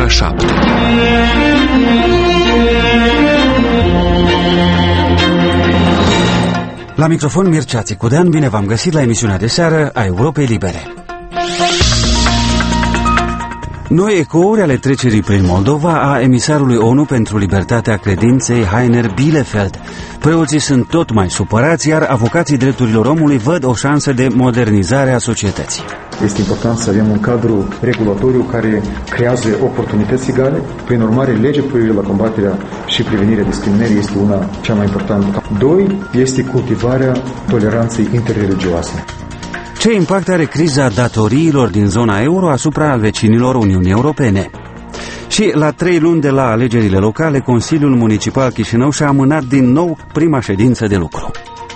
ora 7. La microfon Mircea Țicudean, bine v-am găsit la emisiunea de seară a Europei Libere. Noi ecouri ale trecerii prin Moldova a emisarului ONU pentru libertatea credinței Heiner Bielefeld. Preoții sunt tot mai supărați, iar avocații drepturilor omului văd o șansă de modernizare a societății. Este important să avem un cadru regulatoriu care creează oportunități egale. Prin urmare, legea cu privire la combaterea și prevenirea discriminării este una cea mai importantă. 2. Este cultivarea toleranței interreligioase. Ce impact are criza datoriilor din zona euro asupra vecinilor Uniunii Europene? Și la 3 luni de la alegerile locale, Consiliul Municipal Chișinău și-a amânat din nou prima ședință de lucru.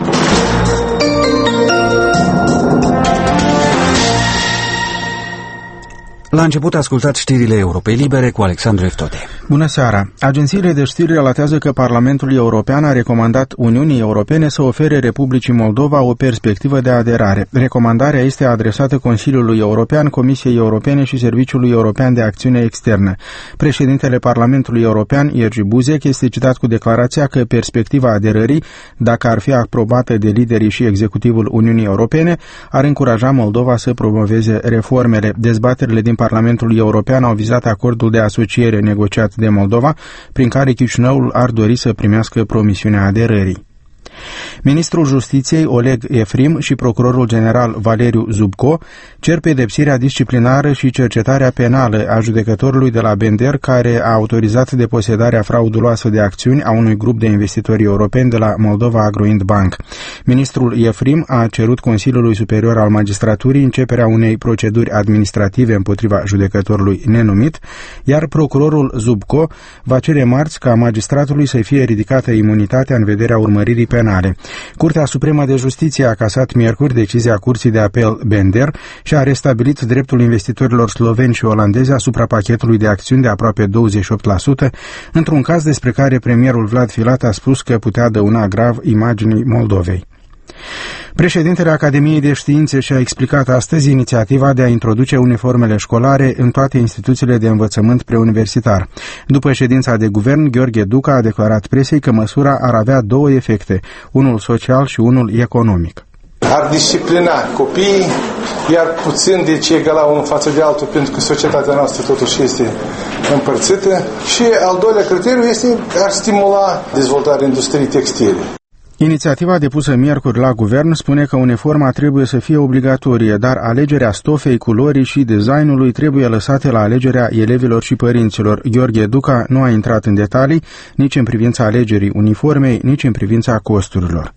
La început ascultați știrile Europei Libere cu Alexandru Eftode. Bună seara! Agențiile de știri relatează că Parlamentul European a recomandat Uniunii Europene să ofere Republicii Moldova o perspectivă de aderare. Recomandarea este adresată Consiliului European, Comisiei Europene și Serviciului European de Acțiune Externă. Președintele Parlamentului European, Jerzy Buzek, este citat cu declarația că perspectiva aderării, dacă ar fi aprobată de liderii și executivul Uniunii Europene, ar încuraja Moldova să promoveze reformele. Dezbaterile din Parlamentul European au vizat acordul de asociere negociat de Moldova, prin care Chișinăul ar dori să primească promisiunea aderării. Ministrul Justiției Oleg Efrim și procurorul general Valeriu Zubco cer pedepsirea disciplinară și cercetarea penală a judecătorului de la Bender, care a autorizat deposedarea frauduloasă de acțiuni a unui grup de investitori europeni de la Moldova Agroind Bank. Ministrul Efrim a cerut Consiliului Superior al Magistraturii începerea unei proceduri administrative împotriva judecătorului nenumit, iar procurorul Zubco va cere marți ca magistratului să fie ridicată imunitatea în vederea urmăririi penale. Curtea Supremă de Justiție a casat miercuri decizia Curții de Apel Bender și a restabilit dreptul investitorilor sloveni și olandezi asupra pachetului de acțiuni de aproape 28%, într-un caz despre care premierul Vlad Filat a spus că putea dăuna grav imaginii Moldovei. Președintele Academiei de Științe și-a explicat astăzi inițiativa de a introduce uniformele școlare în toate instituțiile de învățământ preuniversitar. După ședința de guvern, Gheorghe Duca a declarat presei că măsura ar avea 2 efecte, unul social și unul economic. Ar disciplina copiii, iar puțin de ce egala unul față de altul, pentru că societatea noastră totuși este împărțită. Și al doilea criteriu este ar stimula dezvoltarea industriei textile. Inițiativa depusă miercuri la guvern spune că uniforma trebuie să fie obligatorie, dar alegerea stofei, culorii și designului trebuie lăsate la alegerea elevilor și părinților. Gheorghe Duca nu a intrat în detalii nici în privința alegerii uniformei, nici în privința costurilor.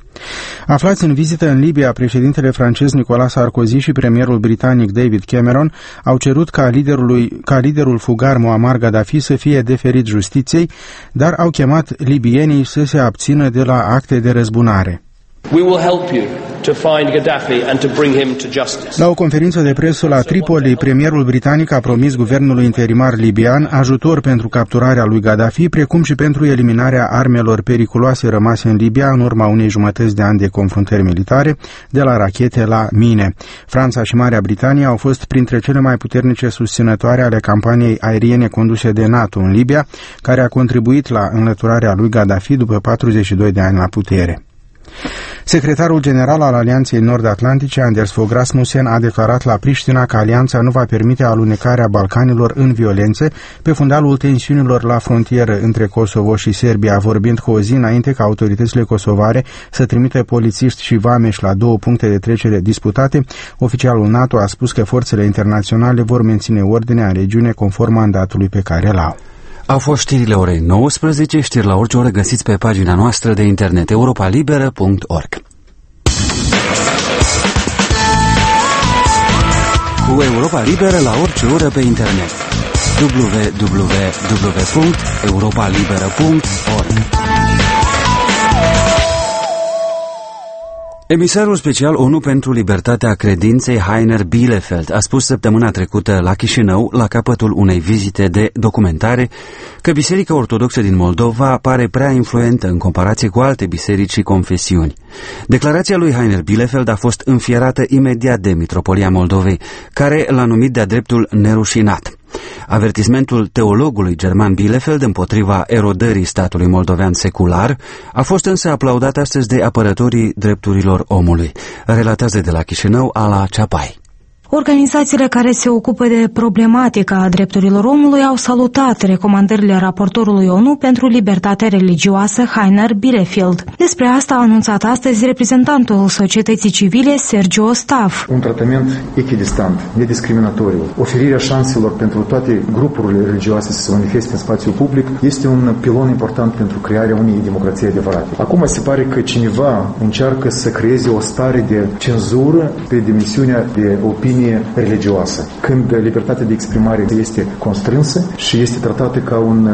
Aflați în vizită în Libia, președintele francez Nicolas Sarkozy și premierul britanic David Cameron au cerut ca liderul fugar Muammar Gaddafi să fie deferit justiției, dar au chemat libienii să se abțină de la acte de răzbunare. We will help you to find Gaddafi and to bring him to justice. La o conferință de presă la Tripoli, premierul britanic a promis guvernului interimar libian ajutor pentru capturarea lui Gaddafi, precum și pentru eliminarea armelor periculoase rămase în Libia în urma unei jumătăți de ani de confruntări militare, de la rachete la mine. Franța și Marea Britanie au fost printre cele mai puternice susținătoare ale campaniei aeriene conduse de NATO în Libia, care a contribuit la înlăturarea lui Gaddafi după 42 de ani la putere. Secretarul general al Alianței Nord-Atlantice, Anders Fogh Rasmussen, a declarat la Priștina că alianța nu va permite alunecarea Balcanilor în violențe pe fundalul tensiunilor la frontieră între Kosovo și Serbia, vorbind cu o zi înainte ca autoritățile kosovare să trimită polițiști și vameși la 2 puncte de trecere disputate. Oficialul NATO a spus că forțele internaționale vor menține ordinea în regiune conform mandatului pe care l-au. Au fost știrile orei 19, știri la orice oră găsiți pe pagina noastră de internet europalibera.org. Cu Europa Liberă la orice oră pe internet. www.europalibera.org. Emisarul special ONU pentru libertatea credinței Heiner Bielefeld a spus săptămâna trecută la Chișinău, la capătul unei vizite de documentare, că Biserica Ortodoxă din Moldova pare prea influentă în comparație cu alte biserici și confesiuni. Declarația lui Heiner Bielefeld a fost înfierată imediat de Mitropolia Moldovei, care l-a numit de-a dreptul nerușinat. Avertismentul teologului German Bielefeld împotriva erodării statului moldovean secular a fost însă aplaudat astăzi de apărătorii drepturilor omului. Relatează de la Chișinău Ala Ceapai. Organizațiile care se ocupă de problematica drepturilor omului au salutat recomandările raportorului ONU pentru libertatea religioasă Heiner Bielefeld. Despre asta a anunțat astăzi reprezentantul societății civile Sergio Staff. Un tratament echidistant, nediscriminatoriu, oferirea șanselor pentru toate grupurile religioase să se manifeste în spațiul public este un pilon important pentru crearea unei democrații adevărate. Acum se pare că cineva încearcă să creeze o stare de cenzură pe dimensiunea de opinie religioasă, când libertatea de exprimare este constrânsă și este tratată ca un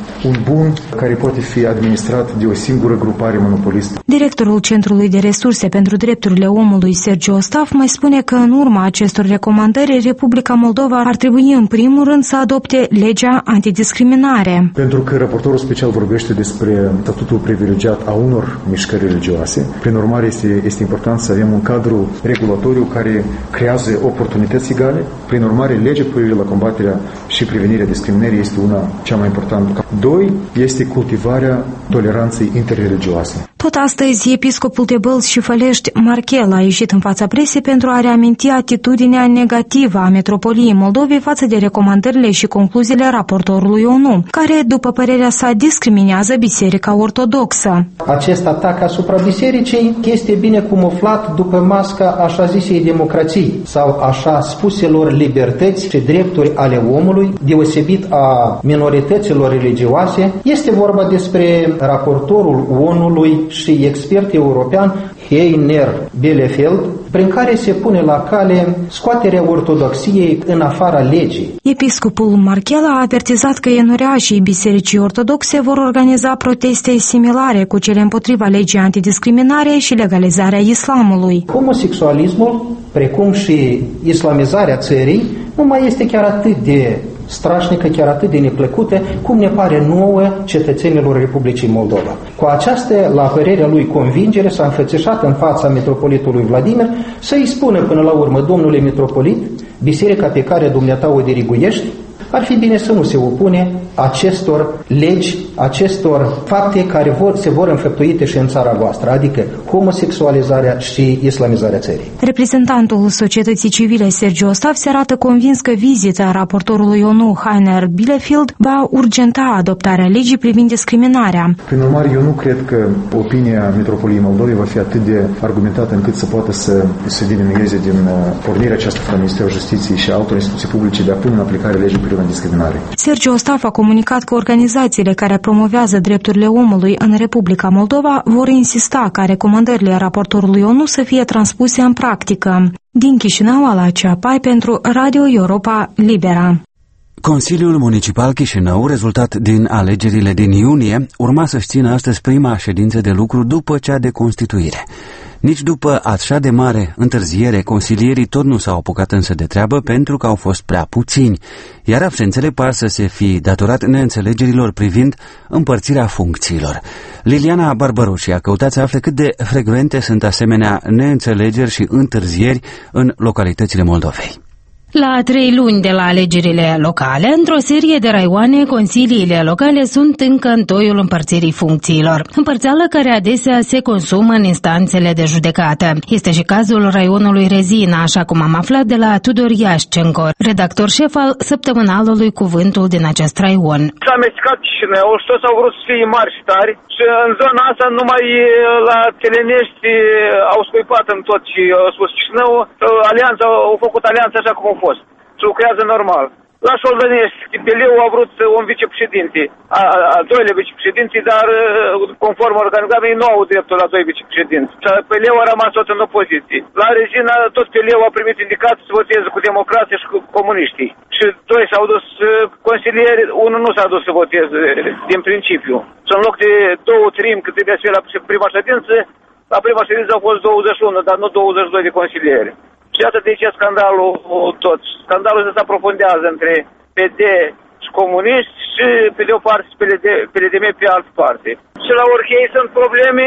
bun care poate fi administrat de o singură grupare monopolistă. Directorul Centrului de Resurse pentru Drepturile Omului, Sergio Staff, mai spune că în urma acestor recomandări, Republica Moldova ar trebui în primul rând să adopte legea antidiscriminare. Pentru că raportorul special vorbește despre statutul privilegiat a unor mișcări religioase, prin urmare este important să avem un cadru regulatoriu care creează oportunități egale. Prin urmare, legea cu privire la combaterea și prevenirea discriminării este una cea mai importantă. 2. Este cultivarea toleranței interreligioase. Tot astăzi, episcopul de Bălți și Fălești, Marchel, a ieșit în fața presei pentru a reaminti atitudinea negativă a Metropoliei Moldovei față de recomandările și concluziile raportorului ONU, care, după părerea sa, discriminează Biserica Ortodoxă. Acest atac asupra bisericii este bine camuflat după masca așa zisei democrații sau așa spuselor libertăți și drepturi ale omului, deosebit a minorităților religioase. Este vorba despre raportorul ONU-ului și expert european Heiner Bielefeld, prin care se pune la cale scoaterea ortodoxiei în afara legii. Episcopul Marchel a avertizat că ienuriașii Bisericii Ortodoxe vor organiza proteste similare cu cele împotriva legii antidiscriminare și legalizarea islamului. Homosexualismul, precum și islamizarea țării, nu mai este chiar atât de strașnică, chiar atât de neplăcută, cum ne pare nouă cetățenilor Republicii Moldova. Cu această, la părerea lui, convingere s-a înfățișat în fața metropolitului Vladimir să-i spună până la urmă: domnule metropolit, biserica pe care dumneata o diriguiești, ar fi bine să nu se opune acestor legi, acestor fapte care se vor înfăptuite și în țara voastră, adică homosexualizarea și islamizarea țării. Reprezentantul societății civile Sergio Staff se arată convins că vizita raportorului ONU Heiner Bielefeld va urgenta adoptarea legii privind discriminarea. Prin urmare, eu nu cred că opinia Metropoliei Moldovei va fi atât de argumentată încât să poată să se diminueze din pornirea aceasta de la Ministerul Justiției și altor instituții publice de a pune în aplicare legii privind discriminare. Sergio Staff a comunicat că organizațiile care promovează drepturile omului în Republica Moldova vor insista ca recomandările raportorului ONU să fie transpuse în practică. Din Chișinău, Ala Ceapai pentru Radio Europa Libera. Consiliul Municipal Chișinău, rezultat din alegerile din iunie, urma să-și țină astăzi prima ședință de lucru după cea de constituire. Nici după așa de mare întârziere, consilierii tot nu s-au apucat însă de treabă pentru că au fost prea puțini, iar absențele par să se fi datorat neînțelegerilor privind împărțirea funcțiilor. Liliana Barbaroși a căutat să afle cât de frecvente sunt asemenea neînțelegeri și întârzieri în localitățile Moldovei. La 3 luni de la alegerile locale, într-o serie de raioane, consiliile locale sunt încă în toiul împărțirii funcțiilor, împărțeală care adesea se consumă în instanțele de judecată. Este și cazul raionului Rezina, așa cum am aflat de la Tudor Iașcenco, redactor șef al săptămânalului Cuvântul din acest raion. S-a amestecat Chișinăul și toți au vrut să fie mari și tari și în zona asta numai la Telenești au scuipat în tot și au spus Chișinăul, alianța, au făcut alianța așa cum a fost. Și lucrează normal. La Șoldănești, Peleu a vrut un vicepreședinte, al doilea vicepreședinte, dar conform organizației nu au dreptul la 2 vicepreședinți. Peleu a rămas tot în opoziție. La Regina, tot Peleu a primit indicat să voteze cu democrații și cu comuniștii. Și 2 s-au dus consilieri, unul nu s-a dus să voteze din principiu. Și în loc de 2 trim cât trebuia să fie la prima ședință, la prima ședință au fost 21, dar nu 22 de consilieri. Și iată de ce scandalul tot. Scandalul se aprofundează între PD și comuniști și pe de o parte și PLDM pe altă parte. Și la Orhei sunt probleme,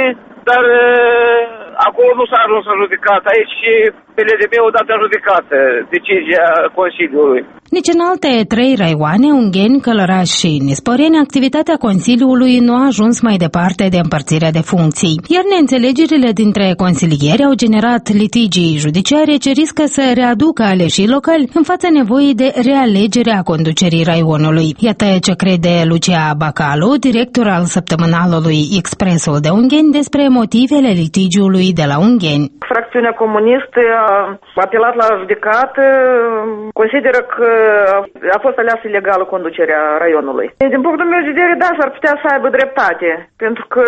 dar acolo nu s-a ajuns în judecată. Aici PLDB a dat în judecată decizia Consiliului. Nici în alte 3 raioane, Ungheni, Călăraș și Nisporeni, activitatea Consiliului nu a ajuns mai departe de împărțirea de funcții, iar neînțelegerile dintre consilieri au generat litigii judiciare ce riscă să readucă aleșii locali în fața nevoii de realegere a conducerii raionului. Iată ce crede Lucia Bacalu, director al săptămânalului Expresul de Ungheni, despre motivele litigiului de la Ungheni. Fracțiunea comunistă a apelat la judecată, consideră că a fost aleasă ilegală conducerea raionului. Din punctul meu de vedere, da, s-ar putea să aibă dreptate, pentru că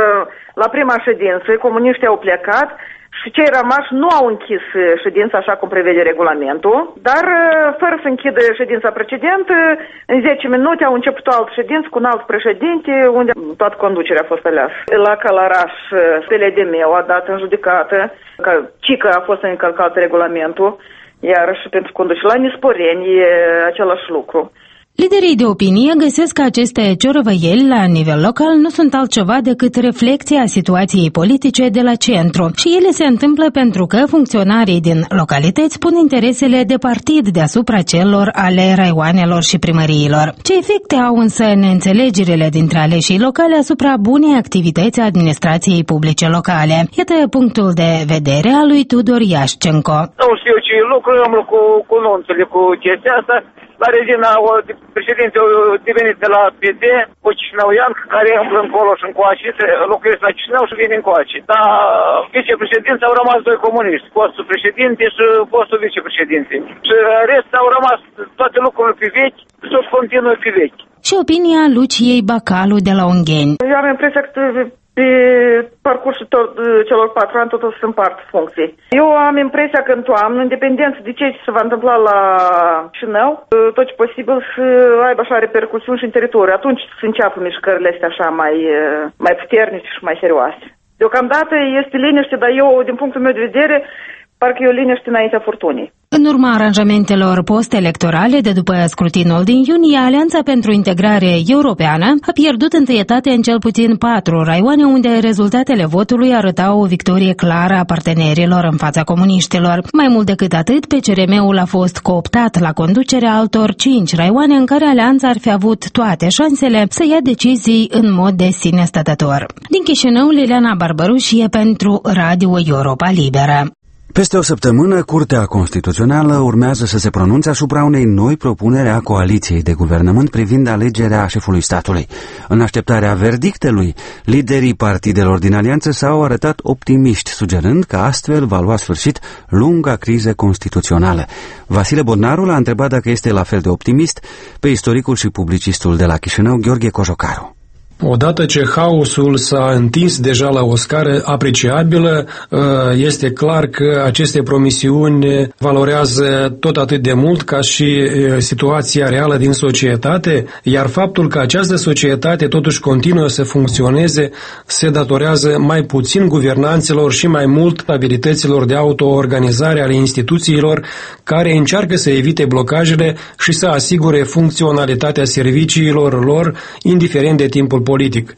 la prima ședință comuniștii au plecat și cei rămași nu au închis ședința așa cum prevede regulamentul, dar fără să închidă ședința precedentă, în 10 minute au început o altă ședință cu un alt președinte, unde toată conducerea a fost aleasă. La Călăraș, PLDM a dat în judecată că cică a fost încălcat regulamentul, iar și pentru conducerea la Nisporeni e același lucru. Liderii de opinie găsesc că aceste ciorăvăieli la nivel local nu sunt altceva decât reflecția situației politice de la centru și ele se întâmplă pentru că funcționarii din localități pun interesele de partid deasupra celor ale raioanelor și primăriilor. Ce efecte au însă neînțelegerile dintre aleșii locale asupra bunei activități a administrației publice locale? Iată punctul de vedere al lui Tudor Iașcenco. Nu știu ce lucrăm cu nunțele, cu chestia asta. La Regina, președinte a devenit de la PD, o Chișinăuian care umblă încolo și încoace, locuiesc la Chișinău și vine încoace. Dar vicepreședinți au rămas 2 comuniști, postul președinte și postul vicepreședinte. Și restul au rămas toate lucrurile pe vechi și tot continuă pe vechi. Și opinia Luciei Bacalu de la Ungheni. Eu am impresia că pe parcursul celor 4 ani tot o să împart funcții. Eu am impresia că în toamnă, independent de ce se va întâmpla la Chișinău, tot ce posibil să aibă așa repercusiuni și în teritoriu. Atunci să înceapă mișcările astea așa mai puternice și mai serioase. Deocamdată este liniște, dar eu, din punctul meu de vedere, parcă e o liniște înaintea furtunii. În urma aranjamentelor post-electorale de după scrutinul din iunie, Alianța pentru Integrare Europeană a pierdut întâietate în cel puțin 4 raioane unde rezultatele votului arătau o victorie clară a partenerilor în fața comuniștilor. Mai mult decât atât, PCRM-ul a fost cooptat la conducerea altor 5 raioane în care Alianța ar fi avut toate șansele să ia decizii în mod de sine stătător. Din Chișinău, Liliana Barbarușie pentru Radio Europa Liberă. Peste o săptămână, Curtea Constituțională urmează să se pronunțe asupra unei noi propuneri a coaliției de guvernământ privind alegerea șefului statului. În așteptarea verdictelui, liderii partidelor din alianță s-au arătat optimiști, sugerând că astfel va lua sfârșit lunga criză constituțională. Vasile Bodnaru l-a întrebat dacă este la fel de optimist pe istoricul și publicistul de la Chișinău, Gheorghe Cojocaru. Odată ce haosul s-a întins deja la o scară apreciabilă, este clar că aceste promisiuni valorează tot atât de mult ca și situația reală din societate, iar faptul că această societate totuși continuă să funcționeze se datorează mai puțin guvernanților și mai mult abilităților de autoorganizare ale instituțiilor care încearcă să evite blocajele și să asigure funcționalitatea serviciilor lor, indiferent de timpul politic.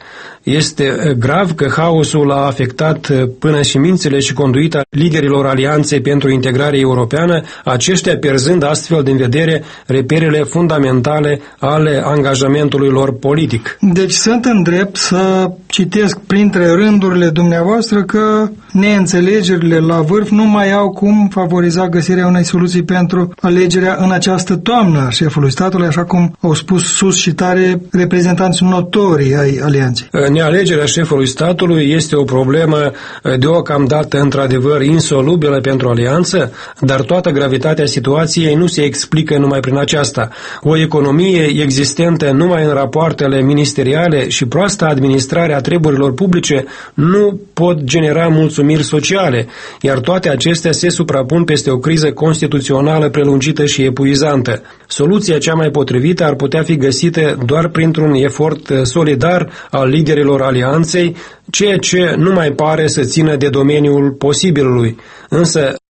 Este grav că haosul a afectat până și mințile și conduita liderilor Alianței pentru Integrare Europeană, aceștia pierzând astfel din vedere reperele fundamentale ale angajamentului lor politic. Deci sunt în drept să citesc printre rândurile dumneavoastră că neînțelegerile la vârf nu mai au cum favoriza găsirea unei soluții pentru alegerea în această toamnă a șefului statului, așa cum au spus sus și tare reprezentanți notori ai Alianței. Nealegerea șefului statului este o problemă deocamdată într-adevăr insolubilă pentru Alianță, dar toată gravitatea situației nu se explică numai prin aceasta. O economie existentă numai în rapoartele ministeriale și proasta administrare a treburilor publice nu pot genera mulțumiri sociale, iar toate acestea se suprapun peste o criză constituțională prelungită și epuizantă. Soluția cea mai potrivită ar putea fi găsită doar printr-un efort solidar al liderilor Alianței, ceea ce nu mai pare să țină de domeniul posibilului. Însă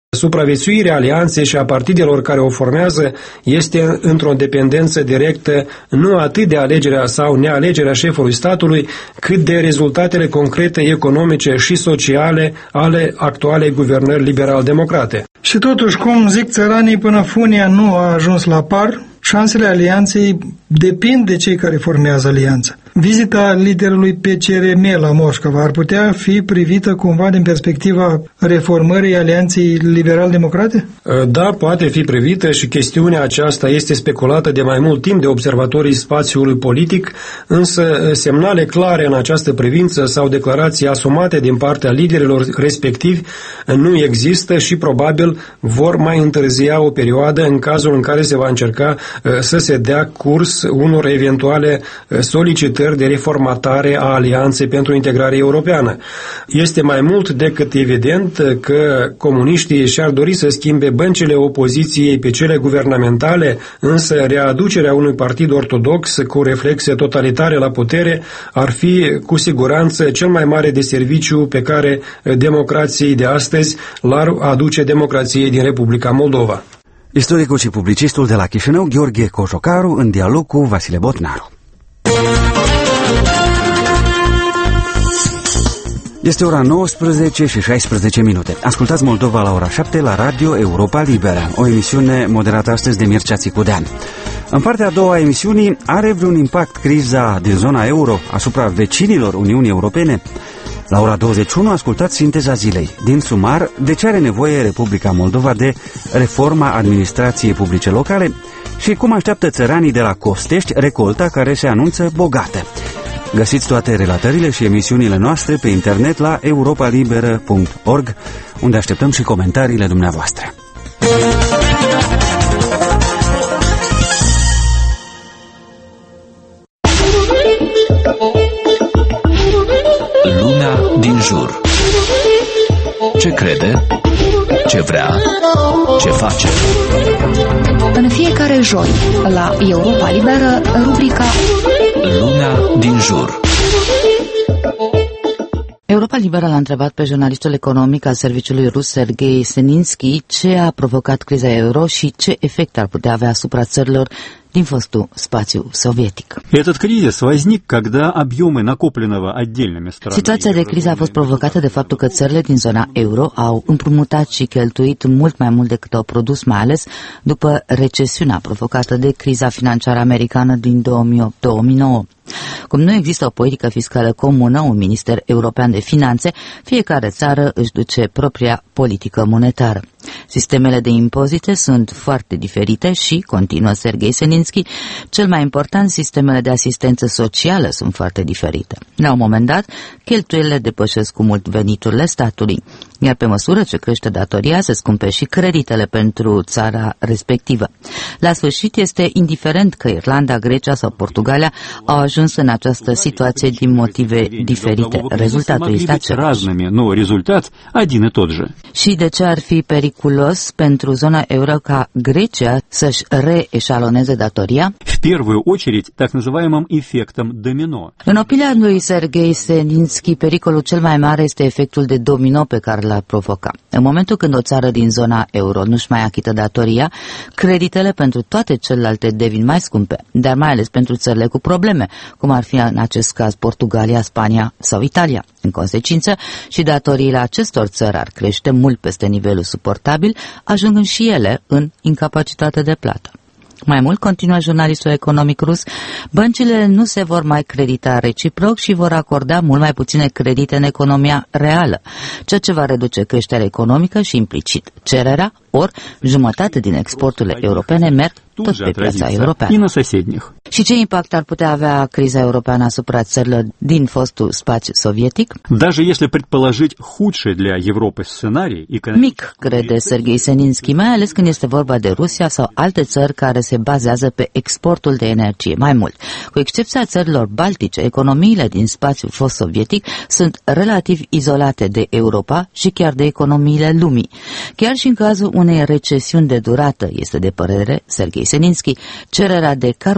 Supraviețuirea alianței și a partidelor care o formează este într-o dependență directă nu atât de alegerea sau nealegerea șefului statului, cât de rezultatele concrete economice și sociale ale actualei guvernări liberal-democrate. Și totuși, cum zic țăranii, până funia nu a ajuns la par, șansele alianței depind de cei care formează alianța. Vizita liderului PCRM la Moșcova ar putea fi privită cumva din perspectiva reformării alianței liberal-democrate? Da, poate fi privită și chestiunea aceasta este speculată de mai mult timp de observatorii spațiului politic, însă semnale clare în această privință sau declarații asumate din partea liderilor respectivi nu există și probabil vor mai întârzia o perioadă în cazul în care se va încerca să se dea curs unor eventuale solicitări de reformatare a Alianței pentru Integrare Europeană. Este mai mult decât evident că comuniștii și-ar dori să schimbe băncile opoziției pe cele guvernamentale, însă readucerea unui partid ortodox cu reflexe totalitare la putere ar fi cu siguranță cel mai mare deserviciu pe care democrației de astăzi l-ar aduce democrației din Republica Moldova. Istoricul și publicistul de la Chișinău, Gheorghe Cojocaru, în dialog cu Vasile Botnaru. Este ora 19 și 16 minute. Ascultați Moldova la ora 7 la Radio Europa Liberă, o emisiune moderată astăzi de Mircea Țicudean. În partea a doua a emisiunii, are vreun impact criza din zona euro asupra vecinilor Uniunii Europene? La ora 21 ascultați sinteza zilei. Din sumar, de ce are nevoie Republica Moldova de reforma administrației publice locale și cum așteaptă țăranii de la Costești recolta care se anunță bogată. Găsiți toate relatările și emisiunile noastre pe internet la europalibera.org, unde așteptăm și comentariile dumneavoastră. Lumea din jur. Ce crede? Ce vrea? Ce face? În fiecare joi, la Europa Liberă, rubrica Lumea din jur. Europa Liberă l-a întrebat pe jurnalistul economic al serviciului rus Sergei Seninski ce a provocat criza euro și ce efect ar putea avea asupra țărilor din fostul spațiu sovietic. Situația de criză a fost provocată de faptul că țările din zona euro au împrumutat și cheltuit mult mai mult decât au produs, mai ales după recesiunea provocată de criza financiară americană din 2008-2009. Cum nu există o politică fiscală comună, un minister european de finanțe, fiecare țară își duce propria politică monetară. Sistemele de impozite sunt foarte diferite și, continuă Sergei Seninski, cel mai important, sistemele de asistență socială sunt foarte diferite. La un moment dat, cheltuielile depășesc cu mult veniturile statului, iar pe măsură ce crește datoria, se scumpe și creditele pentru țara respectivă. La sfârșit, este indiferent că Irlanda, Grecia sau Portugalia au ajuns în această situație din motive diferite. Rezultatul este același. Și de ce ar fi periculos pentru zona euro ca Grecia să-și reeșaloneze datoria? În opinia lui Sergei Seninski, pericolul cel mai mare este efectul de domino pe care l-ar provoca. În momentul când o țară din zona euro nu-și mai achită datoria, creditele pentru toate celelalte devin mai scumpe, dar mai ales pentru țările cu probleme, cum ar fi în acest caz Portugalia, Spania sau Italia. În consecință, și datoriile acestor țări ar crește mult peste nivelul suportabil, ajungând și ele în incapacitate de plată. Mai mult, continuă jurnalistul economic rus, băncile nu se vor mai credita reciproc și vor acorda mult mai puține credite în economia reală, ceea ce va reduce creșterea economică și implicit cererea, ori jumătate din exporturile europene merg tot pe piața europeană. Și ce impact ar putea avea criza europeană asupra țărilor din fostul spațiu sovietic? Mic, crede Sergei Seninski, mai ales când este vorba de Rusia sau alte țări care se bazează pe exportul de energie. Mai mult, cu excepția țărilor baltice, economiile din spațiul fost sovietic sunt relativ izolate de Europa și chiar de economiile lumii. Chiar și în cazul unei recesiuni de durată, este de părere Sergei Seninski, cererea de carburant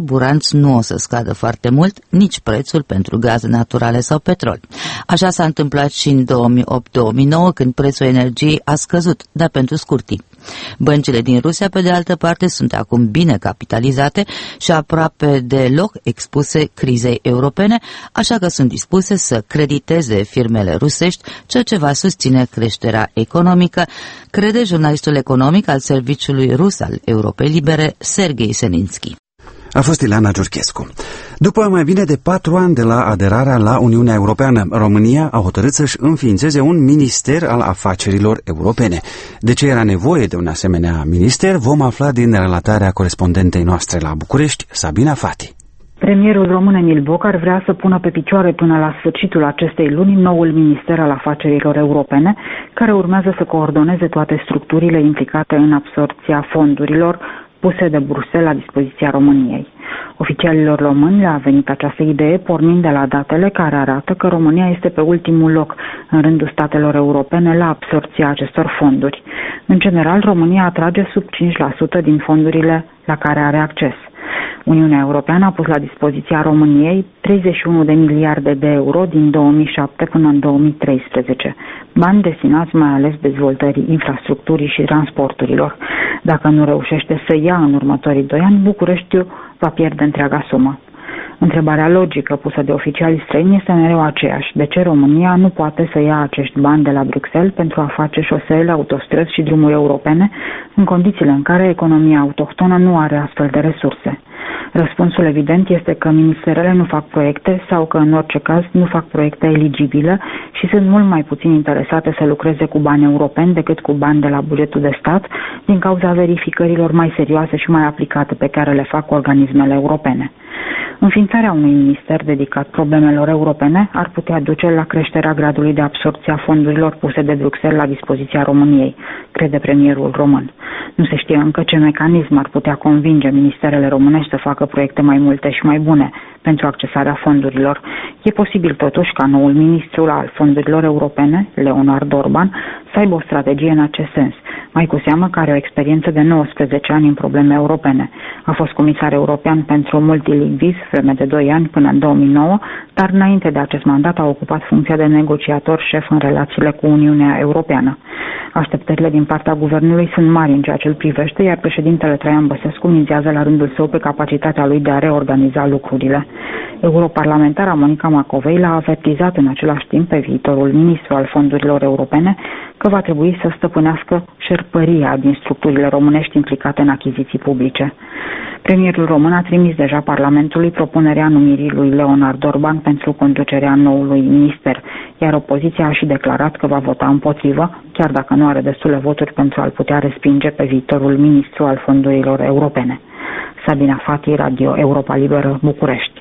mulți nu o să scadă foarte mult, nici prețul pentru gaze naturale sau petrol. Așa s-a întâmplat și în 2008-2009, când prețul energiei a scăzut, dar pentru scurt timp. Băncile din Rusia, pe de altă parte, sunt acum bine capitalizate și aproape deloc expuse crizei europene, așa că sunt dispuse să crediteze firmele rusești, ceea ce va susține creșterea economică, crede jurnalistul economic al Serviciului Rus al Europei Libere, Serghei Seninski. A fost Ileana Giurchescu. După mai bine de 4 ani de la aderarea la Uniunea Europeană, România a hotărât să-și înființeze un minister al afacerilor europene. De ce era nevoie de un asemenea minister, vom afla din relatarea corespondentei noastre la București, Sabina Fati. Premierul român Emil Bocar vrea să pună pe picioare până la sfârșitul acestei luni noul minister al afacerilor europene, care urmează să coordoneze toate structurile implicate în absorbția fondurilor puse de Bruxelles la dispoziția României. Oficialilor români le-a venit această idee pornind de la datele care arată că România este pe ultimul loc în rândul statelor europene la absorbția acestor fonduri. În general, România atrage sub 5% din fondurile la care are acces. Uniunea Europeană a pus la dispoziția României 31 de miliarde de euro din 2007 până în 2013, bani destinați mai ales dezvoltării infrastructurii și transporturilor. Dacă nu reușește să ia în următorii 2 ani, Bucureștiul va pierde întreaga sumă. Întrebarea logică pusă de oficialii străini este mereu aceeași. De ce România nu poate să ia acești bani de la Bruxelles pentru a face șosele, autostrăzi și drumuri europene, în condițiile în care economia autohtonă nu are astfel de resurse? Răspunsul evident este că ministerele nu fac proiecte sau că, în orice caz, nu fac proiecte eligibile și sunt mult mai puțin interesate să lucreze cu bani europeni decât cu bani de la bugetul de stat, din cauza verificărilor mai serioase și mai aplicate pe care le fac organismele europene. Înființarea unui minister dedicat problemelor europene ar putea duce la creșterea gradului de absorbție a fondurilor puse de Bruxelles la dispoziția României, crede premierul român. Nu se știe încă ce mecanism ar putea convinge ministerele românești să facă proiecte mai multe și mai bune pentru accesarea fondurilor. E posibil totuși ca noul ministru al fondurilor europene, Leonard Orban, să aibă o strategie în acest sens, mai cu seamă că are o experiență de 19 ani în probleme europene. A fost comisar european pentru multilingvism vreme de 2 ani până în 2009, dar înainte de acest mandat a ocupat funcția de negociator șef în relațiile cu Uniunea Europeană. Așteptările din partea guvernului sunt mari în ceea ce îl privește, iar președintele Traian Băsescu mizează la rândul său pe capacitatea lui de a reorganiza lucrurile. Europarlamentara Monica Macovei l-a avertizat în același timp pe viitorul ministru al fondurilor europene că va trebui să stăpânească șerpăria din structurile românești implicate în achiziții publice. Premierul român a trimis deja Parlamentului propunerea numirii lui Leonard Orban pentru conducerea noului minister, iar opoziția a și declarat că va vota împotrivă, chiar dacă nu are destule voturi pentru a-l putea respinge pe viitorul ministru al fondurilor europene. Sabina Fati, Radio Europa Liberă, București.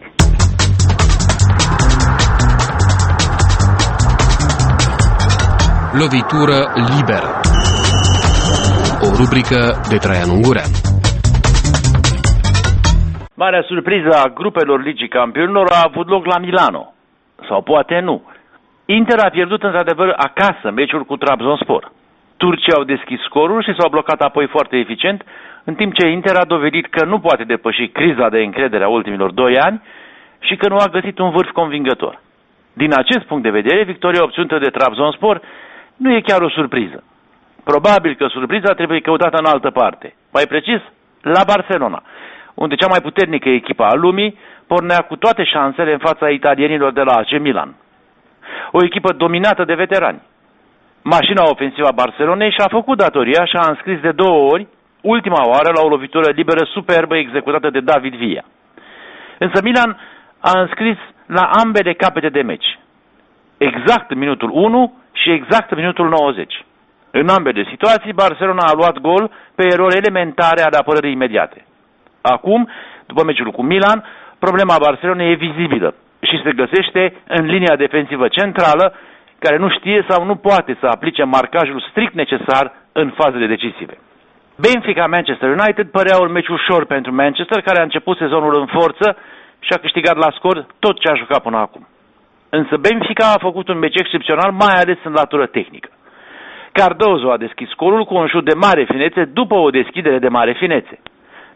Lovitură liberă. O rubrică de Traian Ungurean. Marea surpriză a grupelor Ligii Campionilor a avut loc la Milano. Sau poate nu. Inter a pierdut într-adevăr acasă meciul cu Trabzonspor. Turcii au deschis scorul și s-au blocat apoi foarte eficient, în timp ce Inter a dovedit că nu poate depăși criza de încredere a ultimilor 2 ani și că nu a găsit un vârf convingător. Din acest punct de vedere, victoria obținută de Trabzonspor nu e chiar o surpriză. Probabil că surpriza trebuie căutată în altă parte, mai precis la Barcelona, unde cea mai puternică echipă a lumii pornea cu toate șansele în fața italienilor de la AC Milan. O echipă dominată de veterani. Mașina ofensivă a Barcelonei și-a făcut datoria și a înscris de 2 ori, ultima oară la o lovitură liberă superbă executată de David Villa. Însă Milan a înscris la ambele capete de meci. Exact în minutul 1 și exact în minutul 90. În ambele situații, Barcelona a luat gol pe erori elementare ale apărării imediate. Acum, după meciul cu Milan, problema Barcelonei e vizibilă și se găsește în linia defensivă centrală, care nu știe sau nu poate să aplice marcajul strict necesar în fazele decisive. Benfica-Manchester United părea un meci ușor pentru Manchester, care a început sezonul în forță și a câștigat la scor tot ce a jucat până acum. Însă Benfica a făcut un meci excepțional, mai ales în latură tehnică. Cardozo a deschis scorul cu un șut de mare finețe după o deschidere de mare finețe.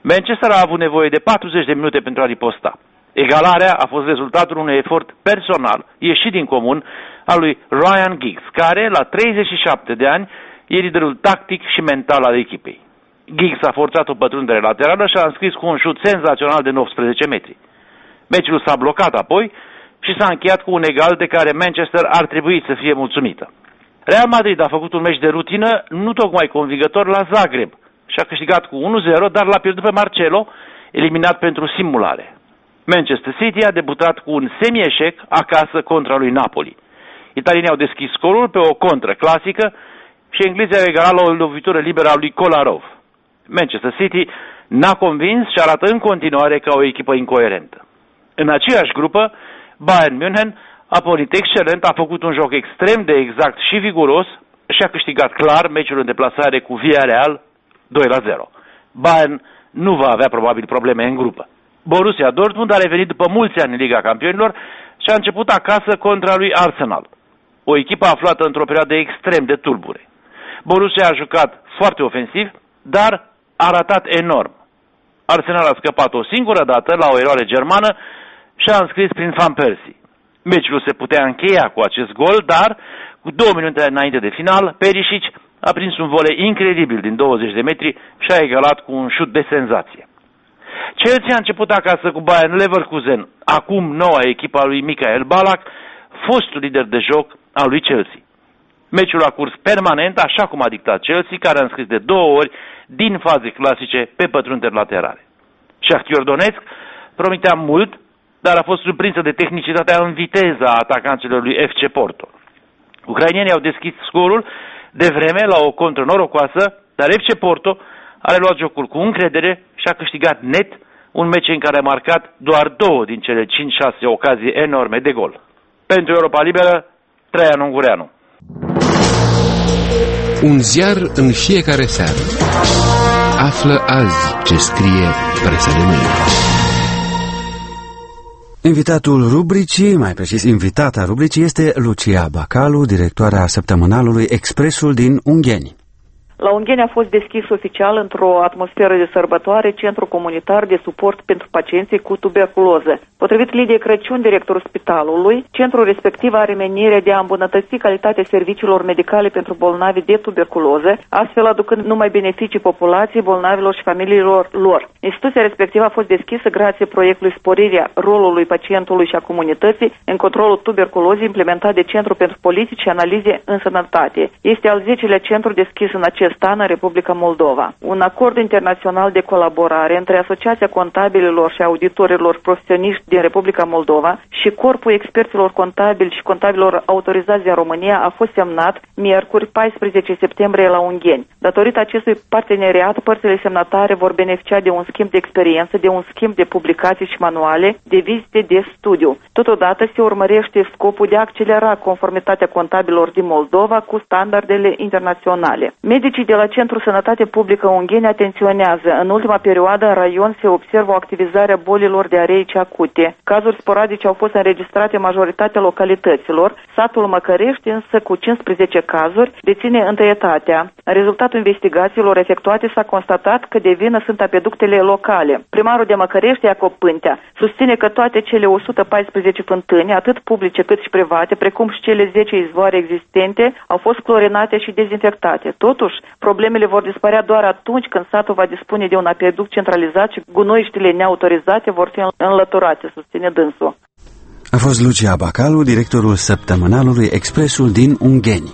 Manchester a avut nevoie de 40 de minute pentru a riposta. Egalarea a fost rezultatul unui efort personal, ieșit din comun, al lui Ryan Giggs, care, la 37 de ani, e liderul tactic și mental al echipei. Giggs a forțat o pătrundere laterală și a înscris cu un șut senzațional de 19 metri. Meciul s-a blocat apoi și s-a încheiat cu un egal de care Manchester ar trebui să fie mulțumită. Real Madrid a făcut un meci de rutină nu tocmai convingător la Zagreb și a câștigat cu 1-0, dar l-a pierdut pe Marcelo, eliminat pentru simulare. Manchester City a debutat cu un semi-eșec acasă contra lui Napoli. Italienii au deschis scorul pe o contră clasică și englezii au egalat la o lovitură liberă a lui Kolarov. Manchester City n-a convins și arată în continuare ca o echipă incoerentă. În aceeași grupă, Bayern München a pornit excelent, a făcut un joc extrem de exact și viguros și a câștigat clar meciul în deplasare cu Villarreal 2-0. Bayern nu va avea probabil probleme în grupă. Borussia Dortmund a revenit după mulți ani în Liga Campionilor și a început acasă contra lui Arsenal, o echipă aflată într-o perioadă extrem de tulbure. Borussia a jucat foarte ofensiv, dar a ratat enorm. Arsenal a scăpat o singură dată la o eroare germană și a înscris prin Van Persie. Meciul se putea încheia cu acest gol, dar cu 2 minute înainte de final, Perisic a prins un volei incredibil din 20 de metri și a egalat cu un șut de senzație. Chelsea a început acasă cu Bayern Leverkusen, acum noua echipa lui Michael Ballack, fostul lider de joc al lui Chelsea. Meciul a curs permanent, așa cum a dictat Chelsea, care a înscris de 2 ori din faze clasice pe pătrunderi laterale. Shakhtar Donetsk promitea mult, dar a fost surprinsă de tehnicitatea în viteză a atacanților lui FC Porto. Ucrainenii au deschis scorul de vreme la o contră norocoasă, dar FC Porto a reluat jocul cu încredere și a câștigat net un meci în care a marcat doar 2 din cele 5-6 ocazii enorme de gol. Pentru Europa Liberă, Traian Ungureanu. Un ziar în fiecare seară. Află azi ce scrie presa de mâine. Invitatul rubricii, mai precis invitata rubricii, este Lucia Bacalu, directoarea săptămânalului Expresul din Ungheni. La Ungheni a fost deschis oficial, într-o atmosferă de sărbătoare, centru comunitar de suport pentru pacienții cu tuberculoză. Potrivit Lidiei Crăciun, directorul spitalului, centrul respectiv are menirea de a îmbunătăți calitatea serviciilor medicale pentru bolnavi de tuberculoză, astfel aducând numai beneficii populației, bolnavilor și familiilor lor. Instituția respectivă a fost deschisă grație proiectului Sporirea rolului pacientului și a comunității în controlul tuberculozei implementat de Centrul pentru Politici și Analize în Sănătate. Este al 10-lea centru deschis în acest an în Republica Moldova. Un acord internațional de colaborare între Asociația Contabililor și Auditorilor Profesioniști din Republica Moldova și Corpul Experților Contabili și Contabililor autorizați din România a fost semnat miercuri 14 septembrie la Ungheni. Datorită acestui parteneriat, părțile semnatare vor beneficia de un schimb de experiență, de un schimb de publicații și manuale, de vizite de studiu. Totodată se urmărește scopul de a accelera conformitatea contabililor din Moldova cu standardele internaționale. Medicii de la Centrul Sănătate Publică Ungheni atenționează. În ultima perioadă, în raion se observă o activizare a bolilor diareice acute. Cazuri sporadice au fost înregistrate în majoritatea localităților. Satul Măcărești, însă, cu 15 cazuri, deține întâietatea. În rezultatul investigațiilor efectuate s-a constatat că de vină sunt apeductele locale. Primarul de Măcărești, Iacob Pântea, susține că toate cele 114 fântâni, atât publice cât și private, precum și cele 10 izvoare existente, au fost clorinate și dezinfectate. Totuși, problemele vor dispărea doar atunci când satul va dispune de un apeduct centralizat și gunoiștile neautorizate vor fi înlăturate, susține dânsul. A fost Lucia Bacalu, directorul săptămânalului Expresul din Ungheni.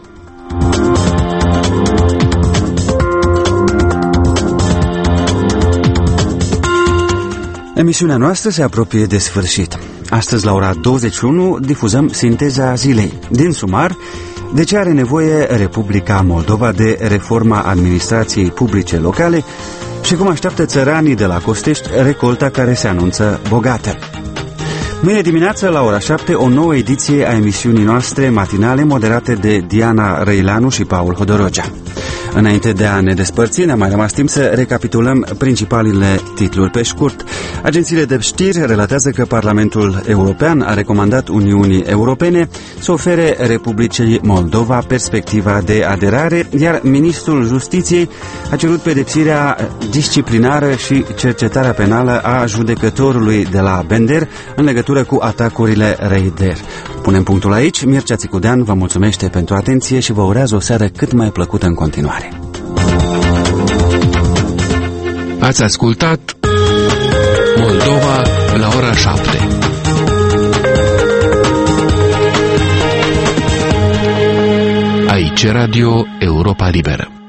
Emisiunea noastră se apropie de sfârșit. Astăzi, la ora 21, difuzăm Sinteza zilei. Din sumar, de ce are nevoie Republica Moldova de reforma administrației publice locale și cum așteaptă țăranii de la Costești recolta care se anunță bogată. Mâine dimineață, la ora 7, o nouă ediție a emisiunii noastre matinale moderate de Diana Răilanu și Paul Hodorogea. Înainte de a ne despărți, ne-a mai rămas timp să recapitulăm principalele titluri pe scurt. Agențiile de știri relatează că Parlamentul European a recomandat Uniunii Europene să ofere Republicii Moldova perspectiva de aderare, iar Ministrul Justiției a cerut pedepsirea disciplinară și cercetarea penală a judecătorului de la Bender în legătură cu atacurile Raider. Punem punctul aici. Mircea Țicudean vă mulțumește pentru atenție și vă urează o seară cât mai plăcută în continuare. Ați ascultat Moldova la ora 7. Aici Radio Europa Liberă.